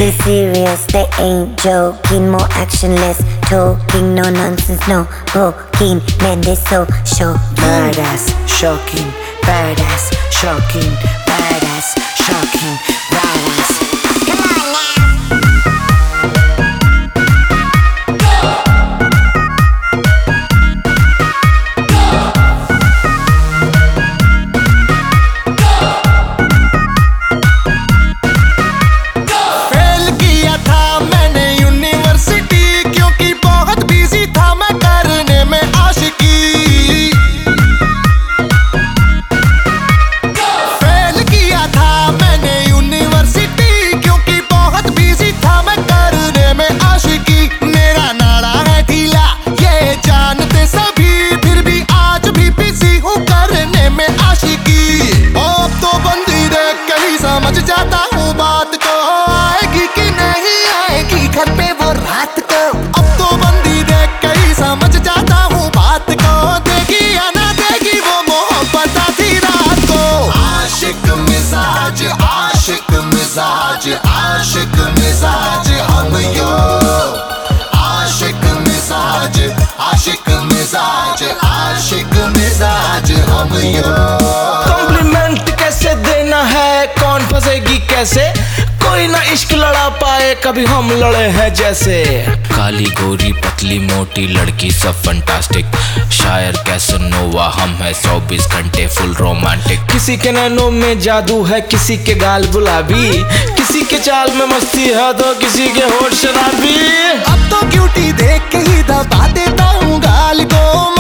They serious, they ain't joking. More action, less talking. No nonsense, no poking. Man, they so shocking. Badass, shocking. Badass, shocking. Badass, shocking. Badass. समझ जाता हूँ बात को, आएगी कि नहीं आएगी घर पे वो रात को। अब तो बंदी देख के ही समझ जाता हूँ बात को, देगी या ना देगी वो मोहब्बत आधी रात को। आशिक मिजाज, आशिक मिजाज, आशिक मिजाज हम यो। आशिक मिजाज, आशिक मिजाज, आशिक मिजाज हम यो। कॉम्प्लीमेंट कैसे देना है, कौन फंसेगी कैसे, कोई ना इश्क लड़ा पाए कभी हम लड़े हैं जैसे। काली गोरी पतली मोटी लड़की सब फंटास्टिक, शायर कैसनोवा हम है 24 घंटे फुल रोमांटिक। किसी के नैनों में जादू है, किसी के गाल गुलाबी, किसी के चाल में मस्ती है तो किसी के होठ शराबी। अब तो क्यूटी देख के ही दबा देता हूँ गाल को।